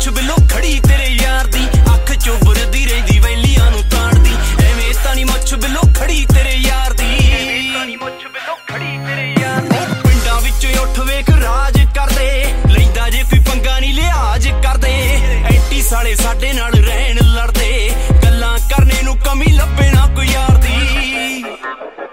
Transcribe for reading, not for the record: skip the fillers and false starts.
ਮੁੱਛ ਬਿੱਲੋ ਖੜੀ ਤੇਰੇ ਯਾਰ ਦੀ ਅੱਖ ਚੁੱਭਦੀ ਰਹਿੰਦੀ ਵੈਲੀਆਂ ਨੂੰ ਤਾੜਦੀ ਐਵੇਂ ਤਾਂ ਨੀ ਮੁੱਛ ਬਿੱਲੋ ਖੜੀ ਤੇਰੇ ਯਾਰ ਦੀ ਮੁੱਛ ਬਿੱਲੋ ਖੜੀ ਤੇਰੇ ਯਾਰ ਦੀ ਪਿੰਡਾਂ ਵਿੱਚ ਉੱਠ ਵੇਖ ਰਾਜ ਕਰਦੇ ਲੈਂਦਾ ਜੇ ਕੋਈ ਪੰਗਾ ਨੀ ਲਿਹਾਜ਼ ਕਰਦੇ ਐਂਟੀ ਸਾਲੇ ਸਾਡੇ ਨਾਲ ਰਹਿਣ ਲੜਦੇ ਗੱਲਾਂ ਕਰਨੇ ਨੂੰ ਕਮੀ ਲੱਭੇ ਨਾ ਕੋਈ ਯਾਰ ਦੀ